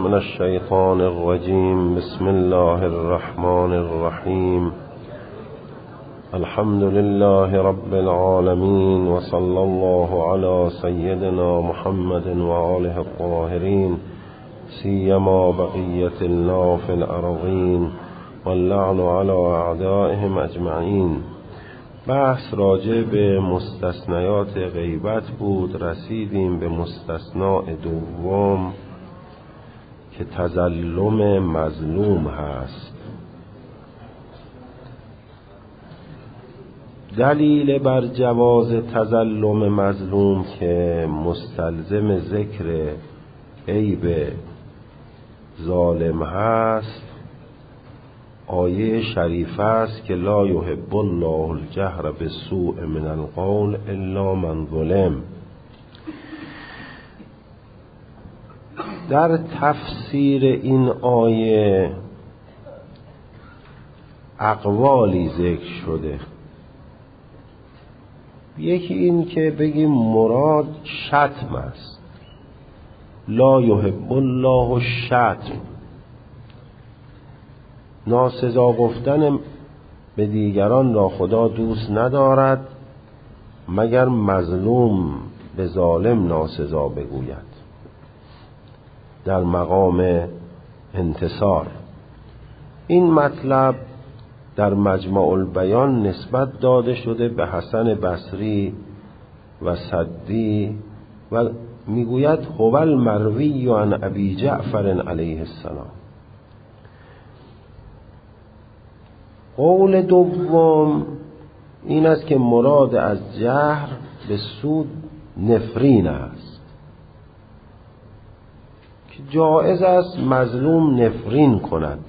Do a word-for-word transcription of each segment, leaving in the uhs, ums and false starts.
من الشیطان الرجیم. بسم الله الرحمن الرحیم. الحمد لله رب العالمین و صلی الله علی سیدنا محمد و آله الطاهرین، سیما بقیة الله فی الارضین واللعن علی اعدائهم اجمعین. بحث راجع به مستثنیات غیبت بود. رسیدیم به مستثناء دوم که تظلم مظلوم هست. دلیل بر جواز تظلم مظلوم که مستلزم ذکر عیب ظالم هست آیه شریفه است که لا یحب الله الجهر بالسوء من القول الا من ظلم. در تفسیر این آیه اقوالی ذکر شده. یکی این که بگیم مراد شتم است، لا یحب الله الشتم، ناسزا گفتن به دیگران را خدا دوست ندارد مگر مظلوم به ظالم ناسزا بگوید در مقام انتصار. این مطلب در مجمع البیان نسبت داده شده به حسن بصری و سدی و میگوید هو المروی عن ابی جعفر علیه السلام. قول دوم این است که مراد از جهر به سود نفرین است، که جایز است مظلوم نفرین کند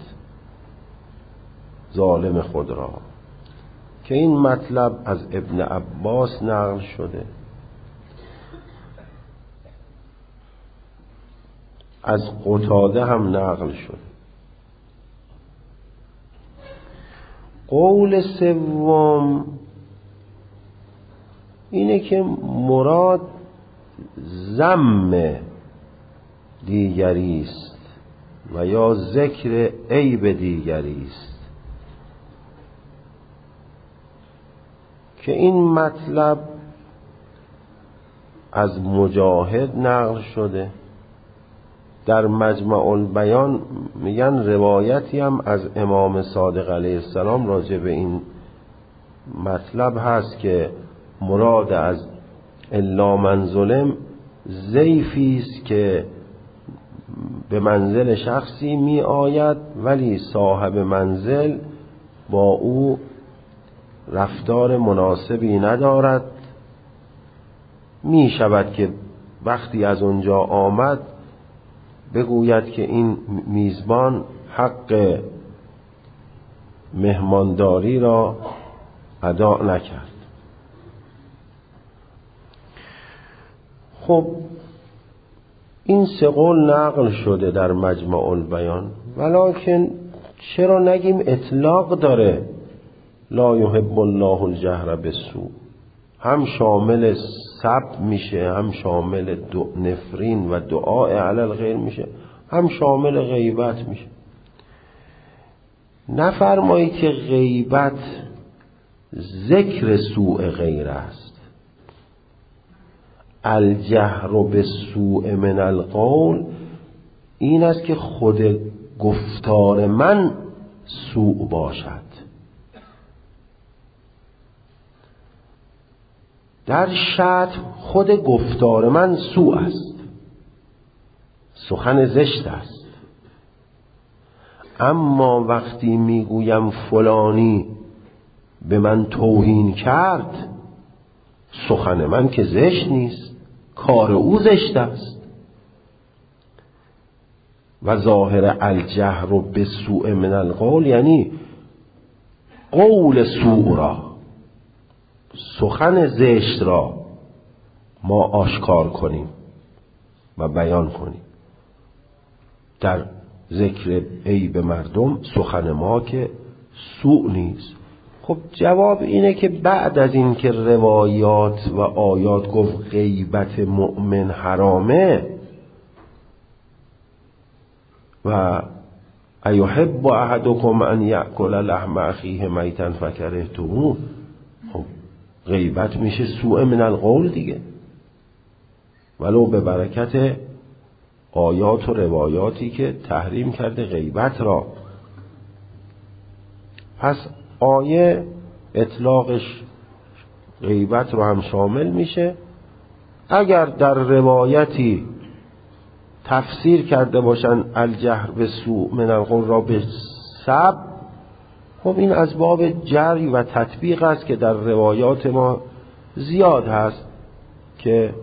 ظالم خود را، که این مطلب از ابن عباس نقل شده، از قتاده هم نقل شده. قول سوم اینه که مراد ذم دیگری است و یا ذکر عیب دیگری است، که این مطلب از مجاهد نقل شده. در مجمع البیان میگن روایتی هم از امام صادق علیه السلام راجع به این مطلب هست که مراد از الا من ظلم ضیفی است که به منزل شخصی می آید ولی صاحب منزل با او رفتار مناسبی ندارد. می شود که وقتی از اونجا آمد بگوید که این میزبان حق مهمانداری را ادا نکرد. خب این سه قول نقل شده در مجمع البیان، ولکن چرا نگیم اطلاق داره لا یحب الله الجهر بالسوء، هم شامل سب میشه، هم شامل نفرین و دعاء علی الغیر میشه، هم شامل غیبت میشه. نفرمایی که غیبت ذکر سوء غیر است. الجهر بالسوء من القول این است که خود گفتار من سوء باشد. در شتم خود گفتار من سوء است، سخن زشت است. اما وقتی میگویم فلانی به من توهین کرد، سخن من که زشت نیست، کار او زشت است. و ظاهر الجهر بالسوء من القول یعنی قول سوء را، سخن زشت را ما آشکار کنیم و بیان کنیم. در ذکر عیب مردم سخن ما که سوء نیست. خب جواب اینه که بعد از این که روایات و آیات گفت غیبت مؤمن حرامه، و ایحب احدکم ان یأکل لحم اخیه میتا فکرهتموه. خب غیبت میشه سوء من القول دیگه، ولو به برکت آیات و روایاتی که تحریم کرده غیبت را. پس آیه اطلاقش غیبت رو هم شامل میشه. اگر در روایتی تفسیر کرده باشن الجهر به سوء من القول را به سب، خب این از باب جری و تطبیق است که در روایات ما زیاد هست که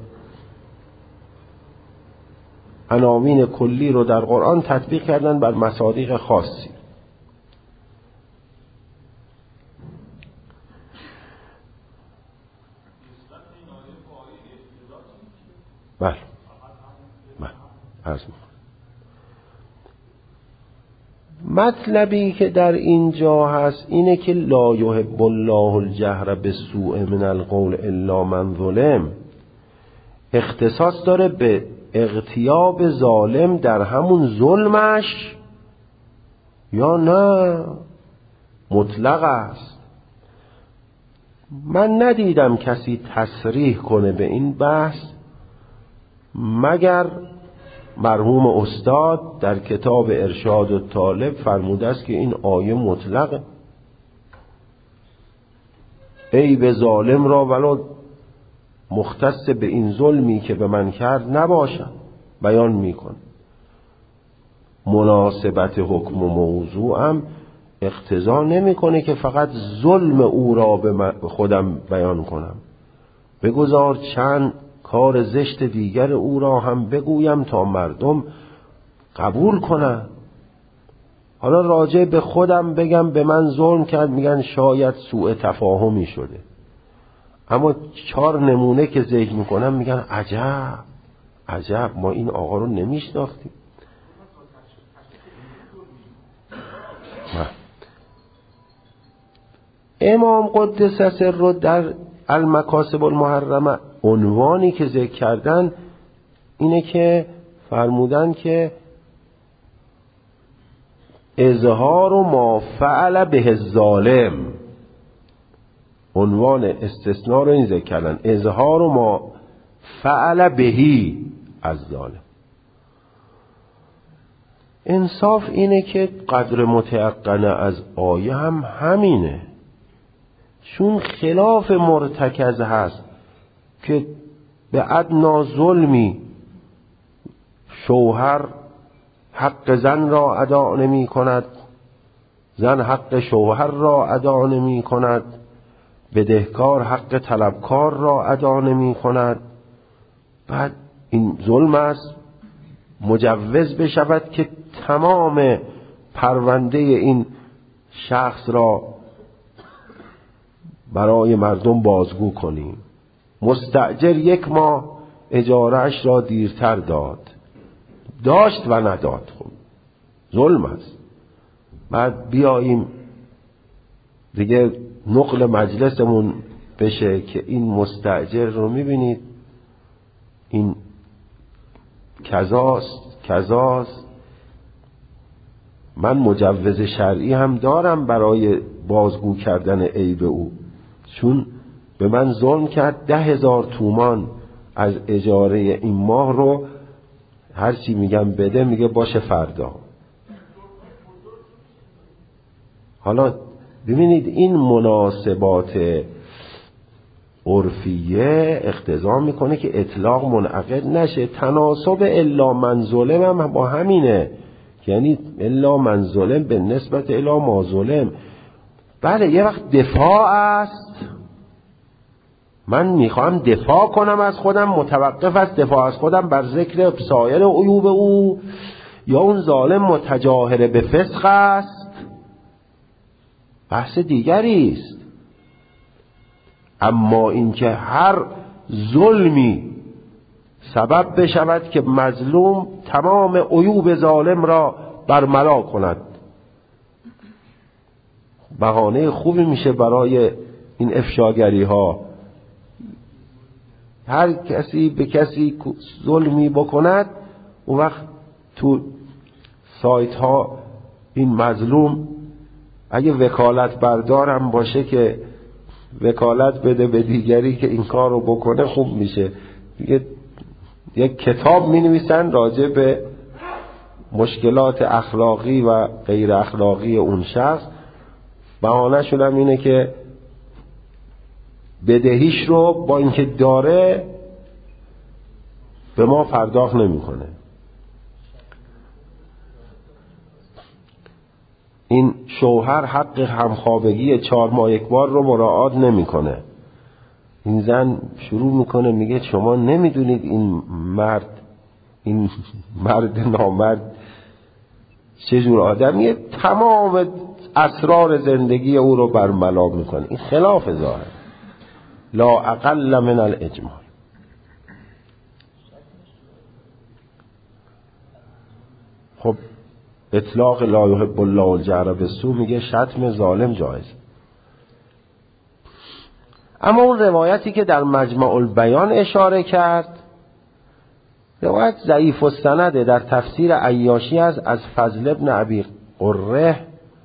عناوین کلی رو در قرآن تطبیق کردن بر مصادیق خاصی. بله بله عرض می‌کنم. مطلبی که در اینجا هست اینه که لا یحب الله الجهر بالسوء من القول الا من ظلم اختصاص داره به اغتیاب ظالم در همون ظلمش یا نه مطلق است. من ندیدم کسی تصریح کنه به این بحث مگر مرحوم استاد در کتاب ارشاد الطالب فرموده است که این آیه مطلقه، ای به ظالم را ولو مختص به این ظلمی که به من کرد نباشد بیان میکن. مناسبت حکم و موضوعم اقتضا نمیکنه که فقط ظلم او را به خودم بیان کنم، بگذار چند کار زشت دیگر او را هم بگویم تا مردم قبول کنن. حالا راجع به خودم بگم به من ظلم کرد، میگن شاید سوء تفاهمی شده، اما چهار نمونه که ذکر میکنم میگن عجب عجب ما این آقا رو نمیشناختیم. امام قدس سره در المکاسب المحرمه عنوانی که ذکر کردن اینه که فرمودن که اظهار و ما فعل به الظالم، عنوان استثناء رو این ذکر کردن، اظهار و ما فعل بهی از ظالم. انصاف اینه که قدر متیقنه از آیه هم همینه، چون خلاف مرتکز هست که به ادنا ظلمی شوهر حق زن را ادا نمی کند، زن حق شوهر را ادا نمی کند، بدهکار حق طلبکار را ادا نمی کند. بعد این ظلم است مجوز بشود که تمام پرونده این شخص را برای مردم بازگو کنیم. مستأجر یک ماه اجارهش را دیرتر داد، داشت و نداد، خب ظلم است. بعد بیاییم دیگه نقل مجلسمون بشه که این مستأجر رو میبینید این کذاست کذاست، من مجوز شرعی هم دارم برای بازگو کردن عیب او، چون به من ظلم کرد، ده هزار تومان از اجاره این ماه رو هرچی میگم بده میگه باشه فردا. حالا ببینید این مناسبات عرفیه اقتضا میکنه که اطلاق منعقد نشه. تناسب الا من ظلم هم با همینه، یعنی الا من ظلم به نسبت الا ما ظلم. بله یه وقت دفاع است، من میخوام دفاع کنم از خودم، متوقف است دفاع از خودم بر ذکر سایر عیوب او، یا اون ظالم متجاهر به فسق است، بحث دیگری است. اما اینکه هر ظلمی سبب بشود که مظلوم تمام عیوب ظالم را برملا کند، بهانه خوبی میشه برای این افشاگری ها. هر کسی به کسی ظلمی بکند اون وقت تو سایت ها این مظلوم اگه وکالت بردارم باشه که وکالت بده به دیگری که این کار رو بکنه خوب میشه. یه یک کتاب می نویسن راجع به مشکلات اخلاقی و غیر اخلاقی اون شخص، بهانه شدم اینه که بدهیش رو با اینکه داره به ما پرداخت نمیکنه. این شوهر حق همخوابگی چهار ماه یک بار رو مراعات نمیکنه. این زن شروع میکنه میگه شما نمیدونید این مرد این مرد نامرد چجور آدمیه، تمام اسرار زندگی او رو برملا میکنه. این خلاف ظاهر، لا اقل من الاجمال. خب اطلاق لا یحب الله الجهر بالسوء میگه شتم ظالم جایز. اما اون روایتی که در مجمع البیان اشاره کرد روایت ضعیف السنده، در تفسیر عیاشی است از فضل ابن ابی قره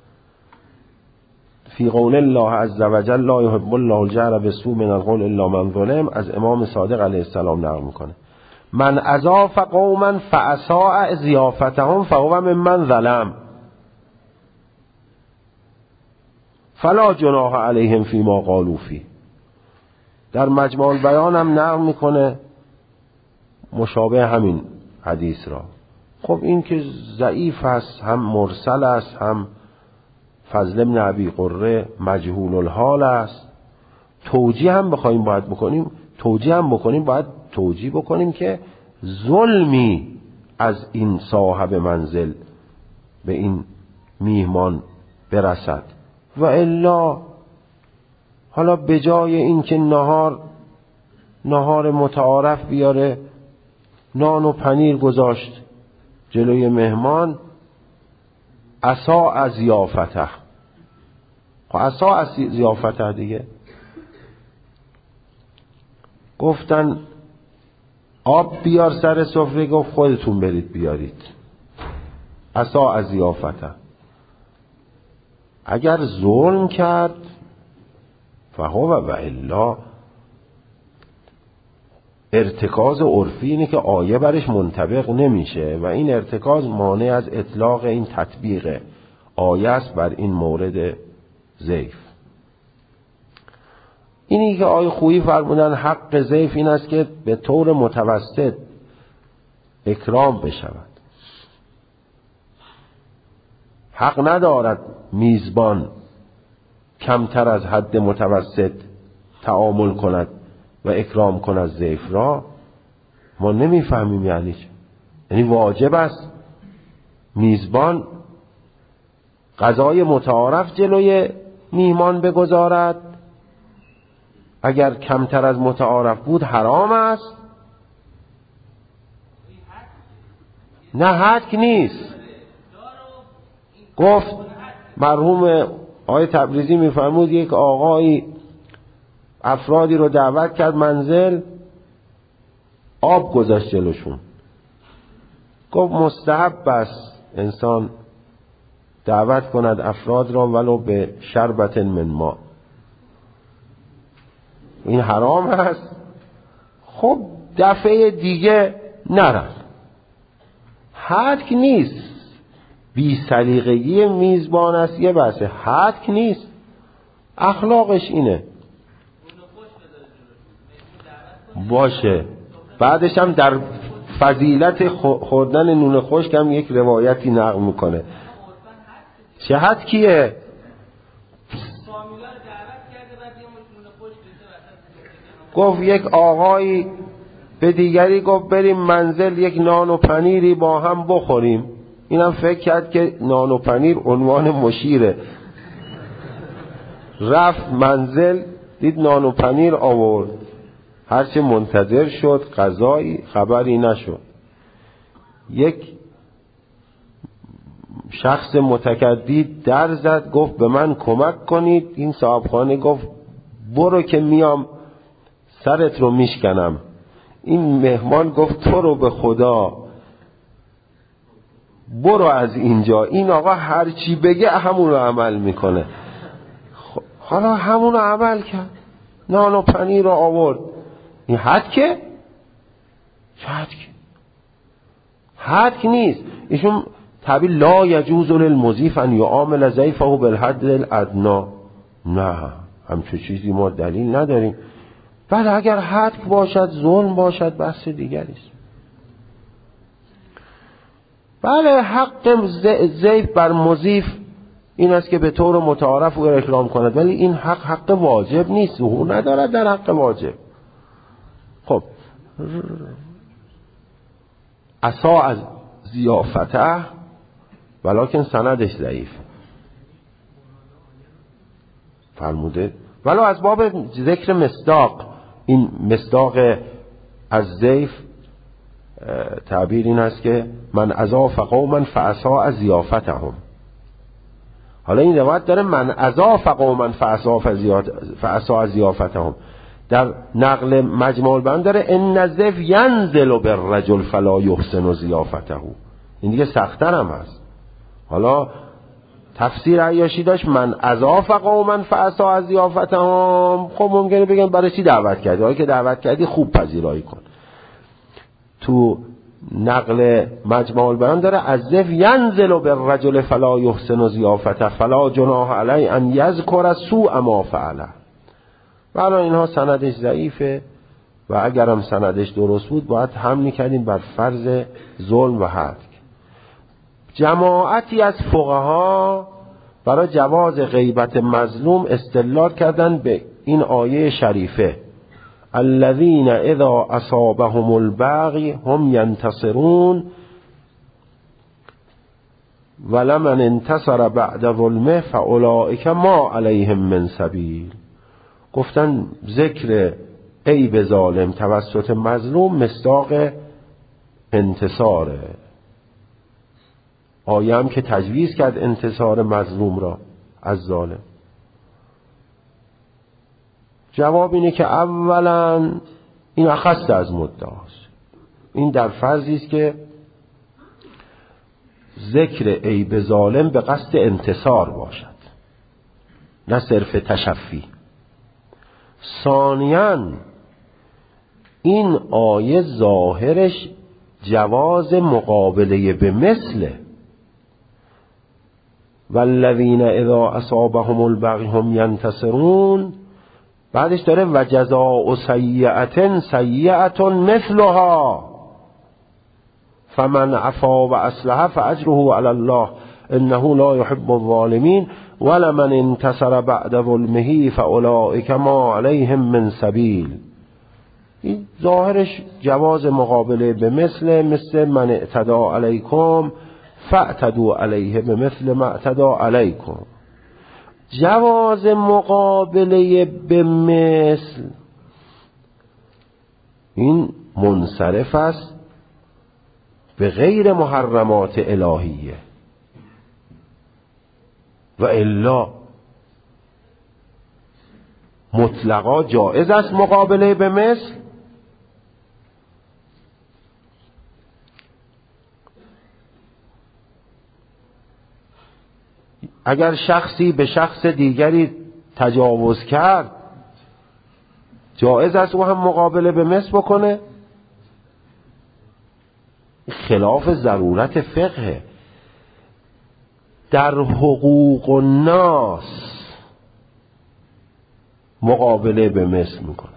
فی قول الله عز وجل لا یحب الله الجهر بالسوء من القول الا من ظلم، از امام صادق علیه السلام نقل میکنه من اضاف قوما فاساء ضیافتهم فهو ممن ظلم فلا جناح علیهم فیما قالوا فیه. در مجمع البیان هم نقل میکنه مشابه همین حدیث را. خب این که ضعیف است، هم مرسل است، هم فضل ابن ابی قره مجهول الحال است. توجیه هم بخوایم باید بکنیم توجیه هم بکنیم باید توجیه بکنیم که ظلمی از این صاحب منزل به این میهمان برسد و الا حالا به جای این که نهار نهار متعارف بیاره نان و پنیر گذاشت جلوی مهمان، عصا از ضیافته. خب عصا از ضیافته دیگه. گفتن آب بیار سر سفره، گفت خودتون برید بیارید. عصا از ضیافته. اگر ظلم کرد فهو و الا ارتکاز عرفی اینه که آیه برش منطبق نمیشه و این ارتکاز مانع از اطلاق این تطبیق آیه است بر این مورد ضیف. اینی که آیه خویی فرمودن حق ضیف این است که به طور متوسط اکرام بشود. حق ندارد میزبان کمتر از حد متوسط تعامل کند و اکرام کند ضیف را. ما نمیفهمیم یعنی چه. یعنی واجب است میزبان غذای متعارف جلوی میهمان بگذارد؟ اگر کمتر از متعارف بود حرام است؟ نه حق نیست. گفت مرحوم آقای تبریزی میفرمود یک آقایی افرادی رو دعوت کرد منزل، آب گذاشت جلوشون. گفت مستحب است انسان دعوت کند افراد را ولو به شربت من ما. این حرام است؟ خب دفعه دیگه نرم. حق نیست. بی سلیقگی میزبان است یه بحثه، حق نیست. اخلاقش اینه باشه. بعدش هم در فضیلت خوردن نون خشک هم یک روایتی نقل میکنه. چه حد کیه؟ گفت یک آقایی به دیگری گفت بریم منزل یک نان و پنیری با هم بخوریم. اینم فکر کرد که نان و پنیر عنوان مشیره. رفت منزل دید نان و پنیر آورد. هرچه منتظر شد غذایی خبری نشد. یک شخص متکدی در زد گفت به من کمک کنید. این صاحبخانه گفت برو که میام سرت رو میشکنم. این مهمان گفت تو رو به خدا برو از اینجا، این آقا هر چی بگه همون رو عمل میکنه. خب حالا همون رو عمل کرد، نان و پنیر رو آورد. این حدکه؟ چه حدکه؟ حدک نیست. ایشون تعبیر لا یجوز للمضیف ان یعامل ضیفه بالحد الادنی. نه همچون چیزی ما دلیل نداریم. بله اگر حدک باشد، ظلم باشد، بحث دیگری است. بله حق ضیف بر مضیف این است که به طور متعارف او را اکرام کند، ولی این حق حق واجب نیست، او ندارد در حق واجب. خب عصا از ضیافته ولکن سندش ضعیف فرموده، ولو از باب ذکر مصداق. این مصداق از ضیف تعبیر این است که من اضاف قوما فعصا از ضیافتهم. حالا این روایت داره من اضاف قوما فعصا از ضیافتهم، در نقل مجمع البیان داره ان الضیف ینزل بالرجل فلا یحسن ضیافته. این دیگه سخت‌تر هم هست. حالا تفسیر عیاشی داشت من اضاف قوما فعصا از ضیافتهم. خب ممکنه بگن برای چی دعوت کردی؟ حالا که دعوت کردی خوب پذیرایی کن. تو نقل مجمع البیان داره از ضیف ینزل بالرجل فلا یحسن ضیافته فلا جناح علی ان یذکر سوء ما فعله. ولی اینها سندش ضعیفه و اگرم سندش درست بود باید هم میکردیم بر فرض ظلم و حد. جماعتی از فقها برای جواز غیبت مظلوم استدلال کردن به این آیه شریفه الذین اذا اصابهم البغی هم ینتصرون ولمن انتصر بعد ظلمه فاولئک ما علیهم من سبیل. گفتن ذکر عیب ظالم توسط مظلوم مصداق انتصاره. آیه هم که تجویز کرد انتصار مظلوم را از ظالم. جواب اینه که اولا این اخص از مدعاست. این در فرضی است که ذکر عیب ظالم به قصد انتصار باشد نه صرف تشفی. ثانیاً این آیه ظاهرش جواز مقابله به مثله والذین اذا اصابهم البغی هم ینتصرون. بعدش داره و جزاء سیئة سیئة مثلها فمن عفا و اصلح فاجره علی الله انه لا يحب الظالمین ولمن انتصر بعد ظلمه فاولئک ما علیهم من سبیل. این ظاهرش جواز مقابله به مثل مثل من اعتدى علیکم فاعتدوا علیه به مثل ما اعتدى علیکم. جواز مقابله به مثل این منصرف است به غیر محرمات الهیه و الا مطلقا جائز است مقابله به مثل. اگر شخصی به شخص دیگری تجاوز کرد جائز است او هم مقابله به مثل بکنه. خلاف ضرورت فقه. در حقوق الناس مقابله به مثل میکنه.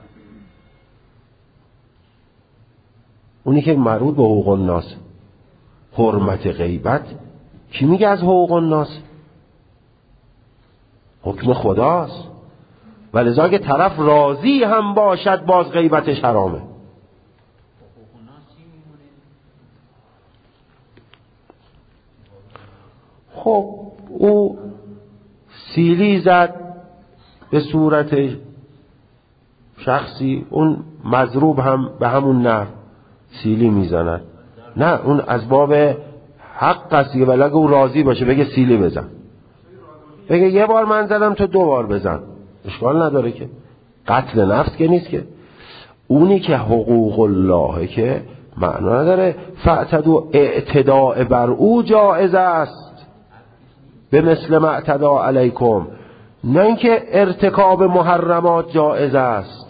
اونی که مربوط به حقوق الناس حرمت غیبت کی میگه از حقوق الناس؟ حکم خداست. ولذا اگه طرف راضی هم باشد باز غیبتش حرامه. خب او سیلی زد به صورت شخصی، اون مضروب هم به همون نحو سیلی میزند. نه اون از باب حق است، ولی اگه او راضی باشه بگه سیلی بزن، بگه یه بار من زدم تو دو بار بزن، اشکال نداره که قتل نفس که نیست که. اونی که حقوق الله که معنا نداره. فاعتدوا اعتداء بر او جایز است به مثل ما اعتدا علیکم، نه اینکه ارتکاب محرمات جایز است.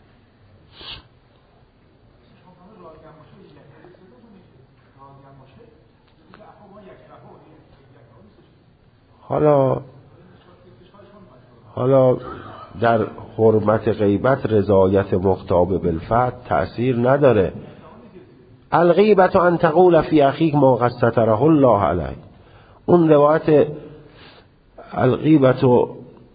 حالا حالا در حرمت غیبت رضایت مختاب بالفتح تأثیر نداره. الغیبت ان تقول فی اخیک ما قد ستره الله علیه، اون روایت الغیبت و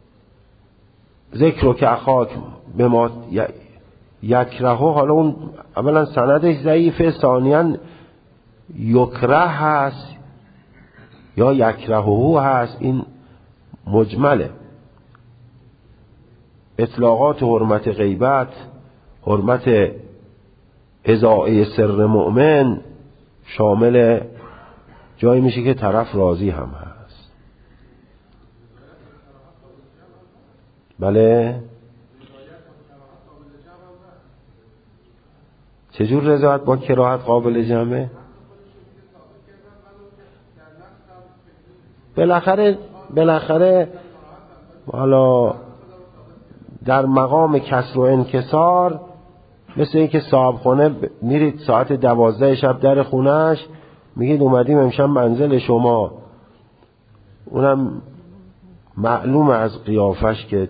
ذکر که اخاک به ما یکره، حالا اون اولا سندش ضعیفه، ثانیاً یکره هست یا یکرهه هست، این مجمله. اطلاقات حرمت غیبت، حرمت اضاعه سر مؤمن شامل جایی میشه که طرف راضی هم هست. بله، چجور رضایت با کراهت قابل جمعه؟ بالاخره بالاخره حالا در مقام کسر و انکسار، مثل اینکه صاحب خونه میرید ساعت دوازده شب در خونهش میگید اومدیم امشب منزل شما، اونم معلوم از قیافش که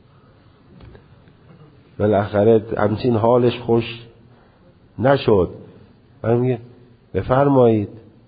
بالاخره همچین حالش خوش نشد، و میگه بفرمایید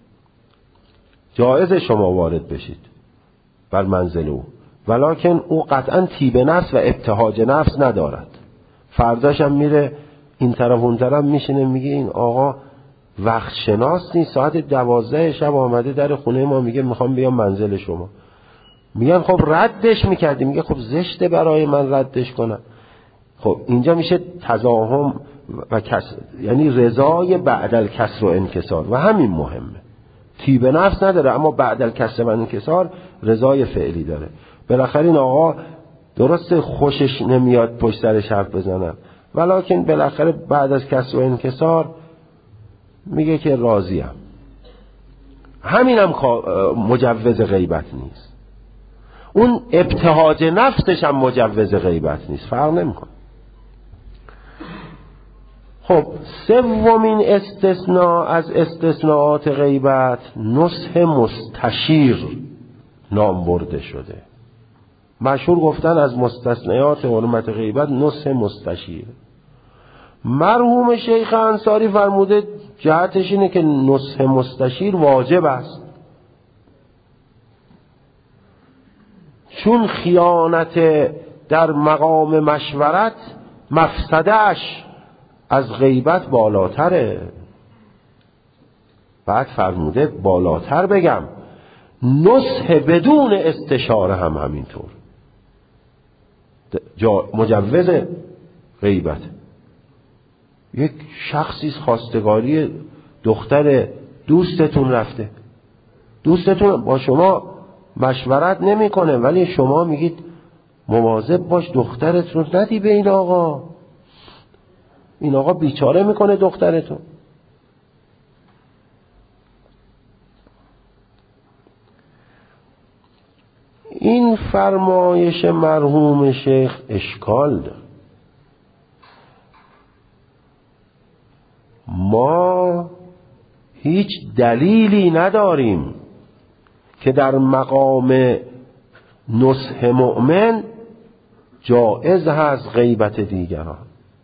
جایز شما وارد بشید بر منزل او، ولکن او قطعا تیب نفس و ابتهاج نفس ندارد. فرداش هم میره این طرف اون طرف میشینه میگه این آقا وقت شناس نیست، ساعت دوازده شب آمده در خونه ما میگه میخوام بیام منزل شما. میگن خب ردش میکردی، میگه خب زشته برای من ردش کنم. خب اینجا میشه تزاحم و کسر، یعنی رضای بعد الکسر و انکسار، و همین مهمه. تیب نفس نداره اما بعد الکسر و انکسار رضای فعلی داره. بالاخره این آقا درست خوشش نمیاد پشت سرش حرف بزنن، ولکن بالاخره بعد از کسر و انکسار میگه که راضیم. همینم مجوز غیبت نیست، اون ابتهاج نفسش هم مجوز غیبت نیست، فرق نمیکنه. خب سومین استثناء از استثناءات غیبت نصح مستشیر نام برده شده. مشهور گفتن از مستثنیات حرمت غیبت نصح مستشیر. مرحوم شیخ انصاری فرموده جهتش اینه که نصح مستشیر واجب است، چون خیانت در مقام مشورت مفسدهش از غیبت بالاتره. بعد فرموده بالاتر بگم نصح بدون استشاره هم همینطور مجوز غیبت. یک شخصی خواستگاری دختر دوستتون رفته، دوستتون با شما مشورت نمیکنه، ولی شما میگید مواظب باش دخترت رو ندی به این آقا، این آقا بیچاره میکنه دخترتون. این فرمایش مرحوم شیخ اشکال داره. ما هیچ دلیلی نداریم که در مقام نصح مؤمن جائز هست غیبت دیگران.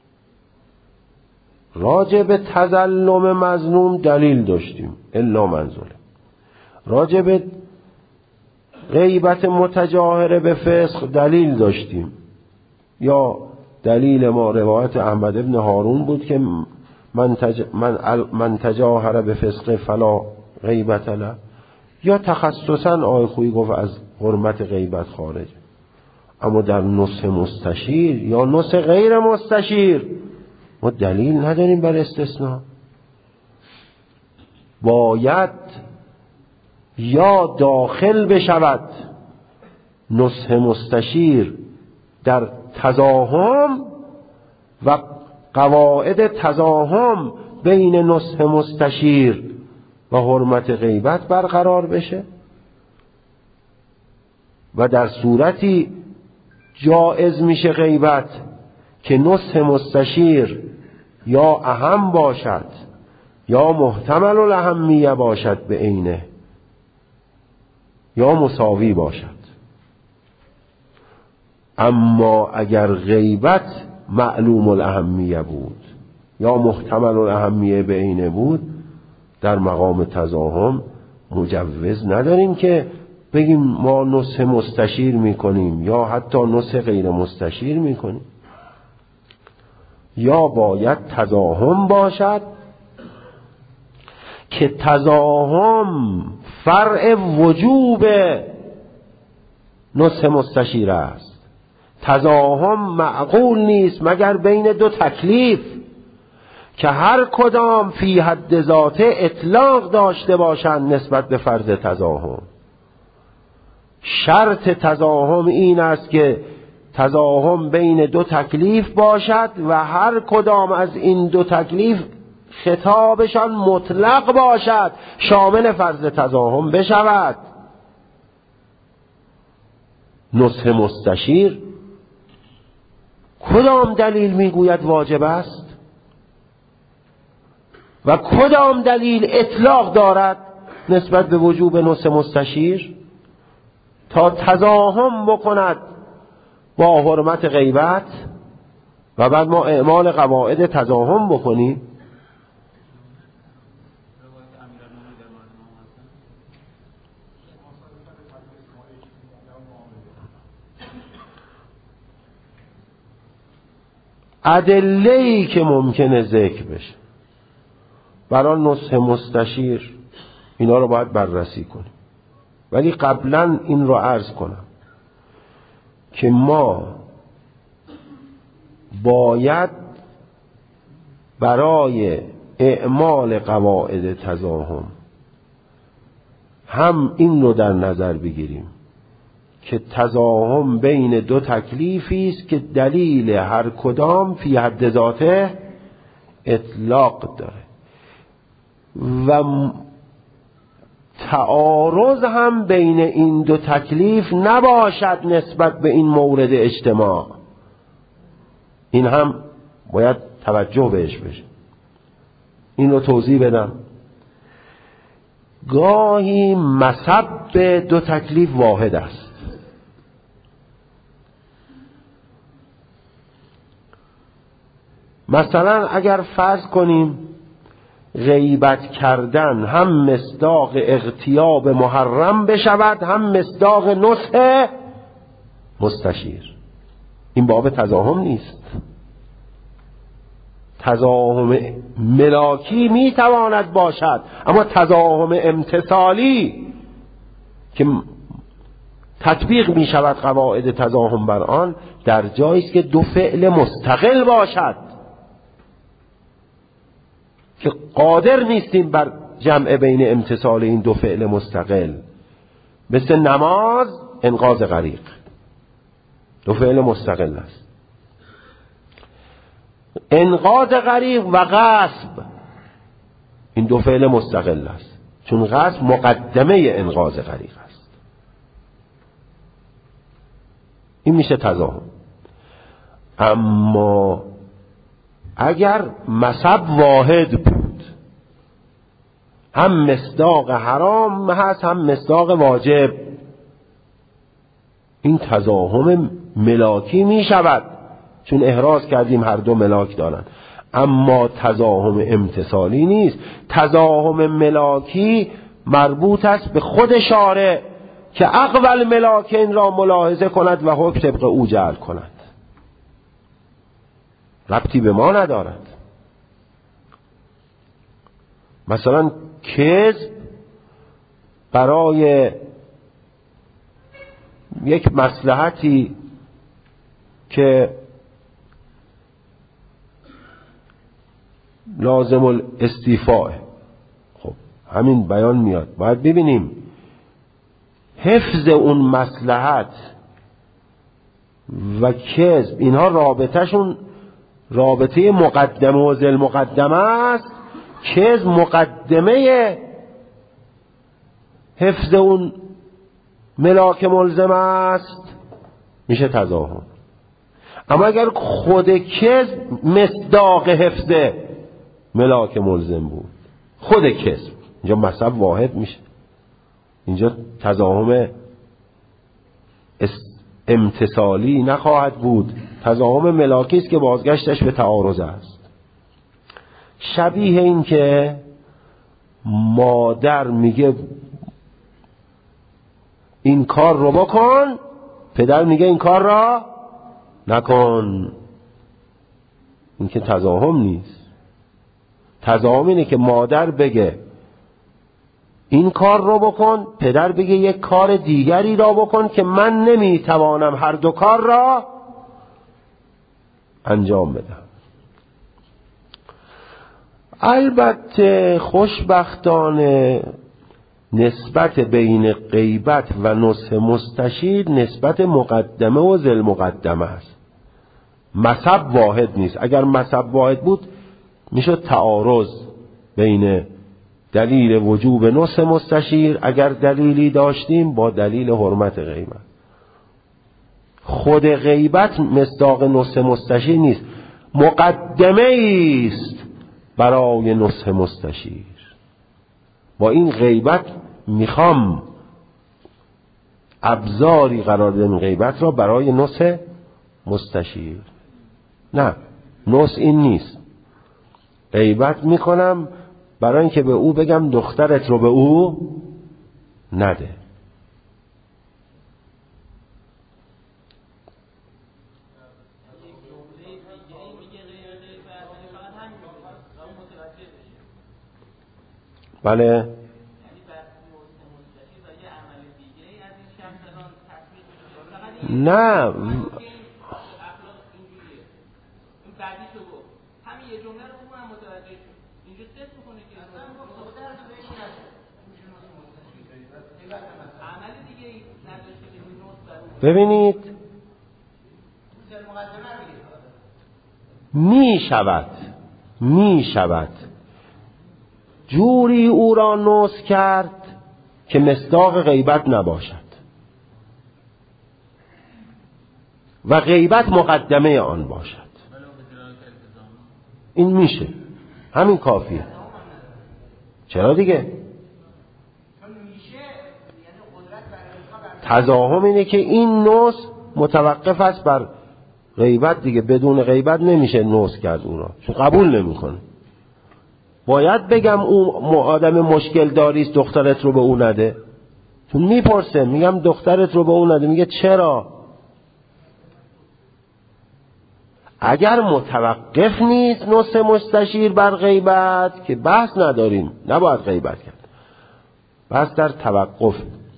راجع به تظلم مظلوم دلیل داشتیم الا منزله، راجع به غیبت متجاهره به فسق دلیل داشتیم، یا دلیل ما روایت احمد ابن هارون بود که من, تج... من, من تجاهره به فسق فلا غیبت له، یا تخصصا آی خویی گفت از حرمت غیبت خارج. اما در نصح مستشیر یا نصح غیر مستشیر ما دلیل نداریم بر استثناء. باید یا داخل بشود نصح مستشیر در تزاحم و قواعد تزاحم بین نصح مستشیر و حرمت غیبت برقرار بشه و در صورتی جایز میشه غیبت که نصح مستشیر یا اهم باشد یا محتمل الاهمیه باشد به عینه یا مساوی باشد. اما اگر غیبت معلوم الاهمیه بود یا محتمل الاهمیه به عینه بود، در مقام تزاحم مجوز نداریم که بگیم ما نصح مستشیر میکنیم یا حتی نصح غیر مستشیر میکنیم. یا باید تزاحم باشد که تزاحم فرع وجوب نصح مستشیر است. تزاحم معقول نیست مگر بین دو تکلیف که هر کدام فی حد ذاته اطلاق داشته باشند نسبت به فرض تزاحم. شرط تزاحم این است که تزاحم بین دو تکلیف باشد و هر کدام از این دو تکلیف خطابشان مطلق باشد، شامل فرض تزاحم بشود. نصح مستشیر کدام دلیل میگوید واجب است و کدام دلیل اطلاق دارد نسبت به وجوب نصح مستشیر تا تزاحم بکند با حرمت غیبت و بعد ما اعمال قواعد تزاحم بکنیم؟ ادله‌ای که ممکنه ذکر بشه برای نصح مستشیر، اینا رو باید بررسی کنیم. ولی قبلا این رو عرض کنم که ما باید برای اعمال قواعد تزاحم هم این رو در نظر بگیریم که تزاحم بین دو تکلیفی است که دلیل هر کدام فی حد ذاته اطلاق داره و تعارض هم بین این دو تکلیف نباشد نسبت به این مورد اجتماع. این هم باید توجه بهش بشه. این رو توضیح بدم. گاهی مصب دو تکلیف واحد است. مثلا اگر فرض کنیم غیبت کردن هم مصداق اغتیاب محرم بشود هم مصداق نصح مستشیر، این باب تزاحم نیست. تزاحم ملاکی میتواند باشد، اما تزاحم امتصالی که تطبیق می شود قواعد تزاحم بر آن در جایی است که دو فعل مستقل باشد که قادر نیستیم بر جمع بین امتصال این دو فعل مستقل، مثل نماز انقاذ غریق، دو فعل مستقل است. انقاذ غریق و غصب این دو فعل مستقل است، چون غصب مقدمه انقاذ غریق است. این میشه تزاحم. اما اگر مصب واحد بود، هم مصداق حرام هست هم مصداق واجب، این تزاحم ملاکی می شود، چون احراز کردیم هر دو ملاک دارن. اما تزاحم امتصالی نیست. تزاحم ملاکی مربوط است به خود شارع که اقوال ملاکین را ملاحظه کند و حکم طبق او جعل کند، ربطی به ما ندارد. مثلا کذب برای یک مصلحتی که لازم الاستیفاء، خب همین بیان میاد، باید ببینیم حفظ اون مصلحت و کذب اینها رابطهشون رابطه مقدمه و ذل مقدمه است کذب مقدمه حفظ اون ملاک ملزم است میشه تضاهم. اما اگر خود کذب مصداق حفظ ملاک ملزم بود، خود کذب، اینجا مصب واحد میشه، اینجا تضاهم امتثالی نخواهد بود، تضاهم ملاکی است که بازگشتش به تعارض است. شبیه این که مادر میگه این کار رو بکن، پدر میگه این کار را نکن. این که تضاهم نیست. تضاهم اینه که مادر بگه این کار رو بکن، پدر بگه یک کار دیگری را بکن که من نمیتوانم هر دو کار را انجام بدم. البته خوشبختانه نسبت بین غیبت و نصح مستشیر نسبت مقدمه و ذل مقدمه است. مصب واحد نیست. اگر مصب واحد بود میشد تعارض بین دلیل وجوب نصح مستشیر اگر دلیلی داشتیم با دلیل حرمت غیبت. خود غیبت مصداق نصح مستشیر نیست، مقدمه است برای نصح مستشیر. با این غیبت میخوام ابزاری قرار بدم غیبت را برای نصح مستشیر. نه، نصح این نیست. غیبت میکنم برای اینکه به او بگم دخترت رو به او نده. بله نه ببینید می شود می شود جوری او را نصح کرد که مصداق غیبت نباشد و غیبت مقدمه آن باشد. این میشه، همین کافیه. چرا دیگه؟ تضاهم اینه که این نصح متوقف است بر غیبت دیگه. بدون غیبت نمیشه نصح کرد اون را، چون قبول نمیکنه. باید بگم اون آدم مشکل داریست دخترت رو به اون نده، چون میپرسه، میگم دخترت رو به اون نده، میگه چرا؟ اگر متوقف نیست نصح مستشیر بر غیبت که بحث نداریم، نباید غیبت کرد، بحث در توقف.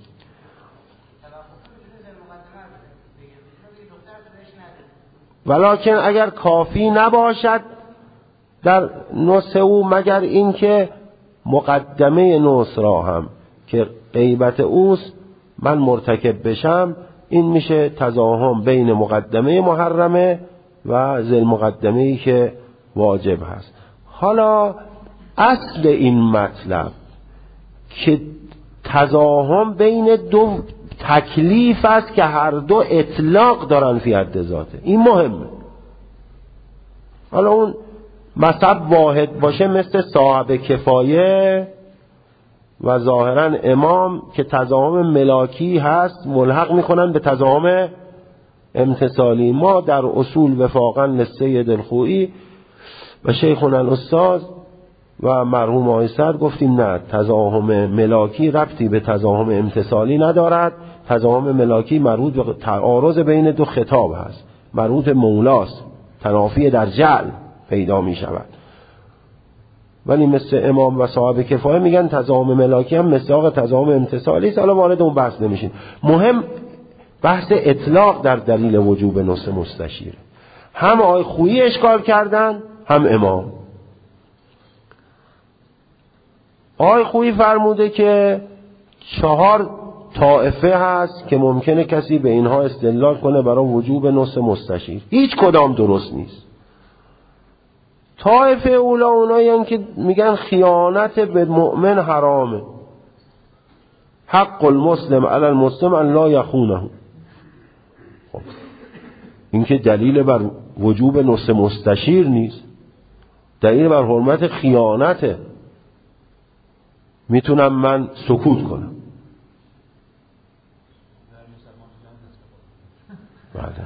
ولکن اگر کافی نباشد در نصح او مگر اینکه مقدمه نصح را هم که غیبت اوست من مرتکب بشم، این میشه تضاهم بین مقدمه محرمه و ذل مقدمه‌ای که واجب هست. حالا اصل این مطلب که تضاهم بین دو تکلیف است که هر دو اطلاق دارن فی حد ذاته، این مهمه. حالا اون مصب واحد باشه مثل صاحب کفایه و ظاهرا امام که تضاهم ملاکی هست ملحق میکنن به تضاهم امتثالی. ما در اصول وفاقا لسید الخوئی و شیخنا الاستاذ و مرحوم آقای سعد گفتیم نه، تضاهم ملاکی ربطی به تضاهم امتثالی ندارد. تضاهم ملاکی مربوط به تعارض بین دو خطاب هست، مربوط مولاست، تنافی در جعل پیدا می شود. ولی مثل امام و صاحب کفایه میگن تضاهم ملاکی هم مصداق تضاهم امتثالی است. حالا وارد اون بحث نمیشین. مهم بحث اطلاق در دلیل وجوب نصح مستشیر. هم آقای خویی اشکال کردن هم امام. آقای خویی فرموده که چهار طائفه هست که ممکنه کسی به اینها استدلال کنه برای وجوب نصح مستشیر. هیچ کدام درست نیست. طایفه اولا اونایی که میگن خیانت به مؤمن حرامه. حق المسلم علی المسلم ان لا یخونه. خب این که دلیل بر وجوب نصح مستشیر نیست، دلیل بر حرمت خیانته. میتونم من سکوت کنم. بعد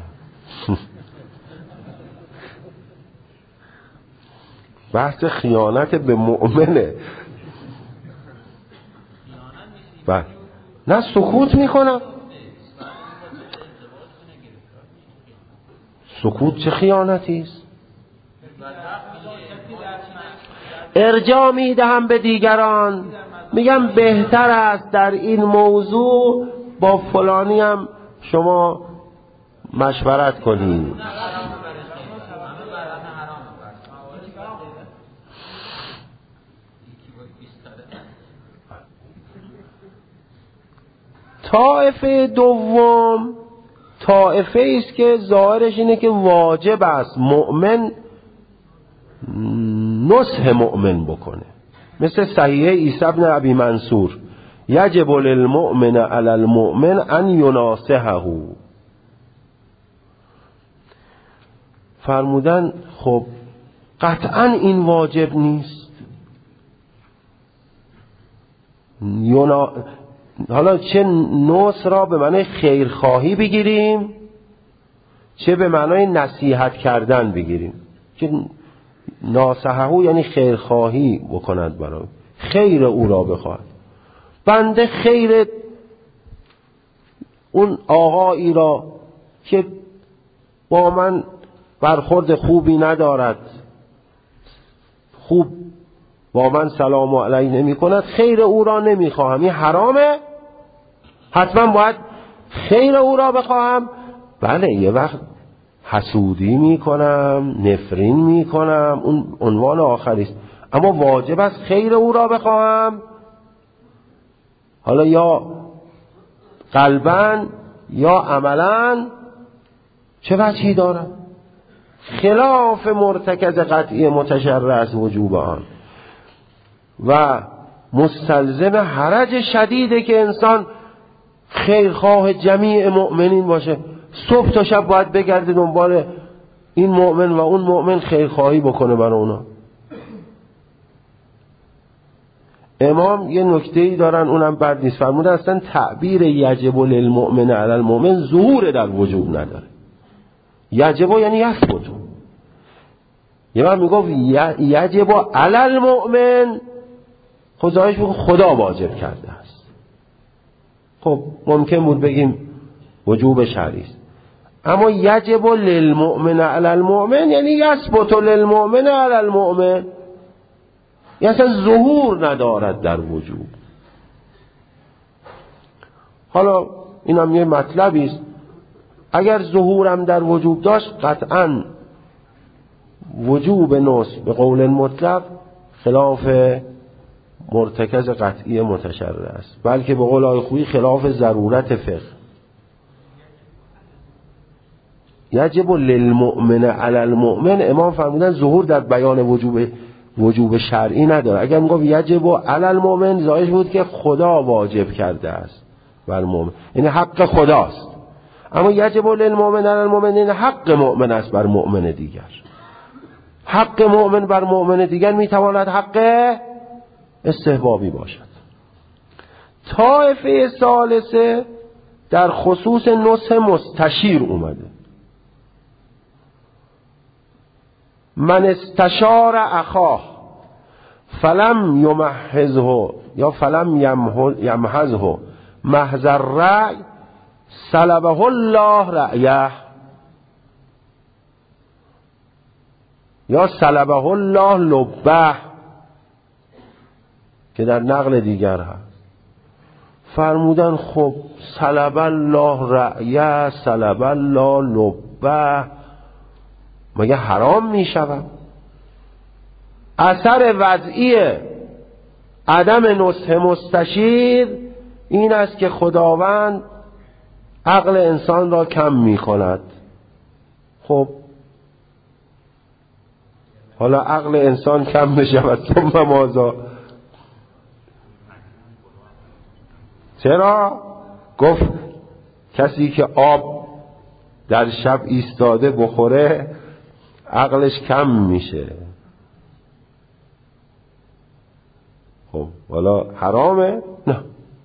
بحث خیانت به مؤمنه. بعد نه سکوت میکنم. سکوت چه خیانتی است؟ ارجاع میدهم به دیگران، میگم بهتر است در این موضوع با فلانی هم شما مشورت کنید. طائفه دوم طائفه است که ظاهرش اینه که واجب است مؤمن نصح مؤمن بکنه، مثل صحیح عیسی بن ابی منصور یجب للمؤمن علی المؤمن ان یناصحه. فرمودن خب قطعا این واجب نیست. یونا... حالا چه نصح را به معنای خیرخواهی بگیریم، چه به معنای نصیحت کردن بگیریم. که ناصحه یعنی خیرخواهی بکند، برای خیر او را بخواهد. بنده خیر اون آقایی را که با من برخورد خوبی ندارد، خوب با من سلام علیه نمی کند، خیر او را نمی خواهم. این حرامه؟ حتما باید خیر او را بخواهم؟ بله، یه وقت حسودی می کنم، نفرین می کنم، اون عنوان آخری است، اما واجب است خیر او را بخواهم. حالا یا قلباً یا عملاً چه وجهی دارد؟ خلاف مرتکز قطعی متشرع از وجوب آن و مستلزم حرج شدیده که انسان خیرخواه جمیع مؤمنین باشه. صبح تا شب باید بگرده دنبال این مؤمن و اون مؤمن خیرخواهی بکنه برای اونا. امام یه نکته‌ای دارن اونم بد نیست، فرموده اصلا تعبیر یجب للمؤمن علی المؤمن ظهور در وجوب نداره. یجب یعنی یثبت. یه وقت میگفت یجب علی المؤمن، خدایش بگو خدا واجب کرده است. خب ممکن بود بگیم وجوب شرعی است، اما یجب للمؤمن علی المؤمن یعنی یثبت للمؤمن علی المؤمن، یعنی اصلا ظهور ندارد در وجوب. حالا اینم یه مطلبی است، اگر ظهورم در وجوب داشت قطعاً وجوب نصح به قول مطلق خلاف مرتکز قطعی متشرع است، بلکه به قول آقای خویی خلاف ضرورت فقه. یجب للمؤمن علی المؤمن، امام فرمودن ظهور در بیان وجوب وجوب شرعی نداره. اگر میگم یجب علی المؤمن ظاهرش بود که خدا واجب کرده است بر مؤمن، یعنی حق خداست. اما یجب للمؤمن علی المؤمن این حق مؤمن است بر مؤمن دیگر. حق مؤمن بر مؤمن دیگر میتواند حق استحبابی باشد. طائفه ثالثه در خصوص نصح مستشیر اومده. من استشار اخاه فلم یمحزه یا فلم یمحزه محض الرأی سلبه الله رأیه یا سلبه الله لبه که در نقل دیگر هست. فرمودن خب سلب الله رأیه سلب الله لبه مگه حرام می شود؟ اثر وضعی عدم نصح مستشیر این است که خداوند عقل انسان را کم می کند. خب حالا عقل انسان کم بشود ثم ماذا؟ چرا؟ گفت کسی که آب در شب ایستاده بخوره عقلش کم میشه. خب حالا حرامه؟ نه.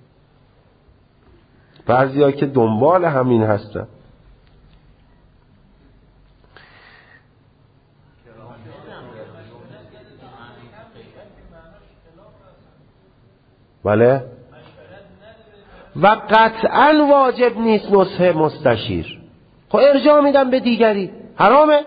بعضیا که دنبال همین هستن. بله؟ و قطعا واجب نیست نصح مستشیر. خب ارجاع میدم به دیگری، حرامه؟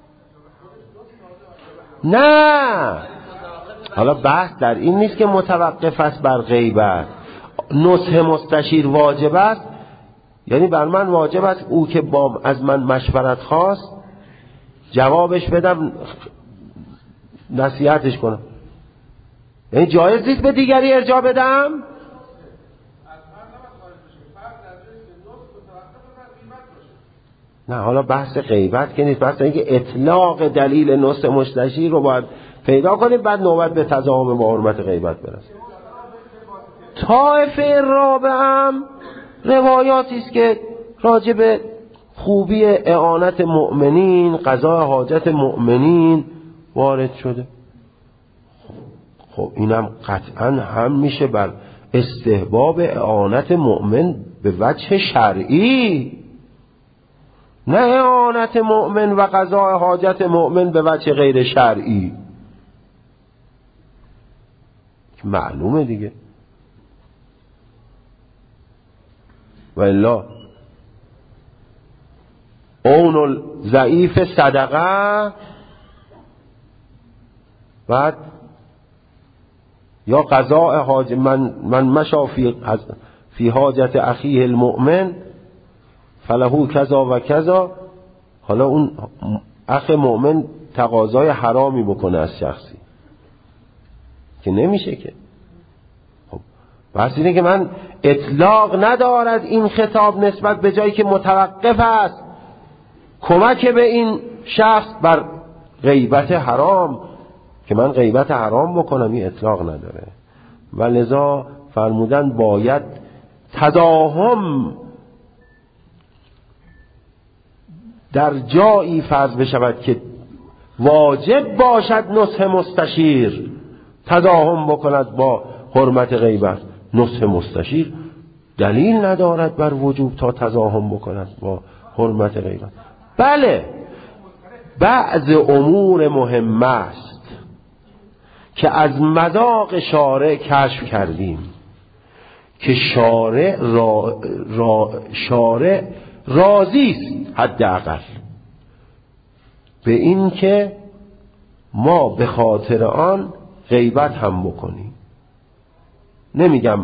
نه. حالا بحث در این نیست که متوقف است بر غیبت. نصح مستشیر واجب است، یعنی بر من واجب است او که با از من مشورت خواست جوابش بدم، نصیحتش کنم. یعنی جایز نیست به دیگری ارجاع بدم؟ نه. حالا بحث غیبت که نیست، بحث اینکه اطلاق دلیل نصح مستشیر رو باید پیدا کنیم، بعد نوبت به تضامن با حرمت غیبت برسیم. طائفه رابعه هم روایاتی است که راجع به خوبی اعانت مؤمنین، قضای حاجت مؤمنین وارد شده. خب اینم قطعا هم میشه بر استحباب اعانت مؤمن به وجه شرعی، نه اعانت مؤمن و قضای حاجت مؤمن به وجه غیر شرعی. معلومه دیگه. و الا اون الضعیف صدقه، بعد یا قضاء حاجت من من مشا فی فی حاجت اخیه المؤمن فله کذا و کذا. حالا اون اخ مؤمن تقاضای حرامی بکنه از شخصی که نمیشه که. خب بحث اینه که من اطلاق ندارد این خطاب نسبت به جایی که متوقف است کمک به این شخص بر غیبت حرام که من غیبت حرام بکنم، این اطلاق نداره. و لذا فرمودن باید تداهم در جایی فرض بشود که واجب باشد نصح مستشیر تداهم بکند با حرمت غیبت. نصح مستشیر دلیل ندارد بر وجوب تا تداهم بکند با حرمت غیبت. بله بعض امور مهم است که از مذاق شارع کشف کردیم که شارع را, را شارع راضی است حداقل به این که ما به خاطر آن غیبت هم بکنیم. نمیگم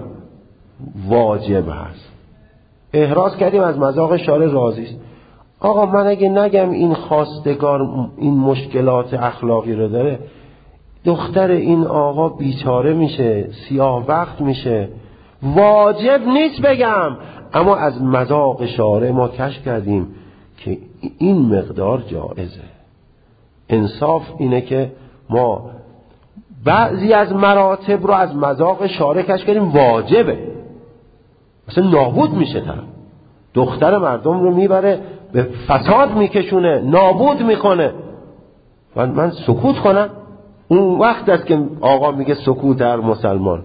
واجب هست، احراز کردیم از مذاق شارع راضی است. آقا من اگه نگم این خواستگار این مشکلات اخلاقی رو داره، دختر این آقا بیچاره میشه، سیاه بخت میشه، واجب نیست بگم، اما از مذاق شارع ما کشف کردیم که این مقدار جائزه. انصاف اینه که ما بعضی از مراتب رو از مذاق شارع کشف کردیم واجبه، مثلا نابود میشه طرف، دختر مردم رو میبره به فساد میکشونه، نابود میکنه، من, من سکوت کنم؟ اون وقت است که آقا میگه سکوت هر مسلمان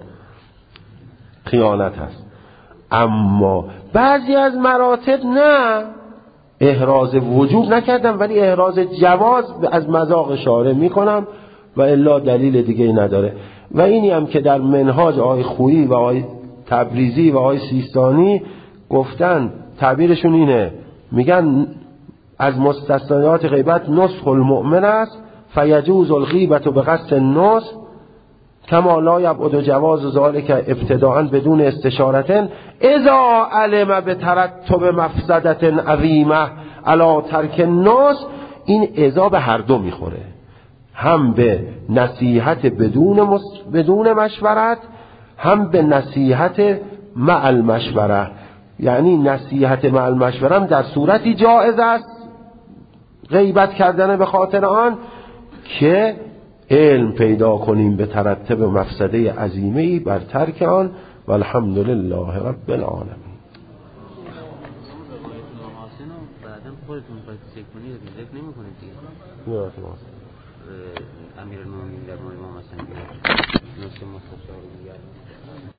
خیانت هست. اما بعضی از مراتب نه، احراز وجوب نکردم ولی احراز جواز از مذاق شارع میکنم و الا دلیل دیگه ای نداره. و اینی هم که در منهاج آقای خویی و آقای تبریزی و آقای سیستانی گفتن، تعبیرشون اینه، میگن از مستثنیات غیبت نصح المؤمن است فیجوز الغیبت به قصد النصح کما لا یبعد جواز ذلک ابتداء بدون استشارة اذا علم به ترتب مفسدة عظیمه علی ترک النصح. این اذا به هر دو میخوره، هم به نصیحت بدون مس... بدون مشورت، هم به نصیحت مع المشوره. یعنی نصیحت مع المشوره در صورتی جایز است غیبت کردن به خاطر آن که علم پیدا کنیم به ترتب مفسده عظیمه‌ای بر ترک آن. و الحمدلله رب العالمین. بعدم خودتون باید ذکر کنید ذکر نمی کنید دیگه. امیرالمومنین در مورد امام حسن بیاد نسخه مختصر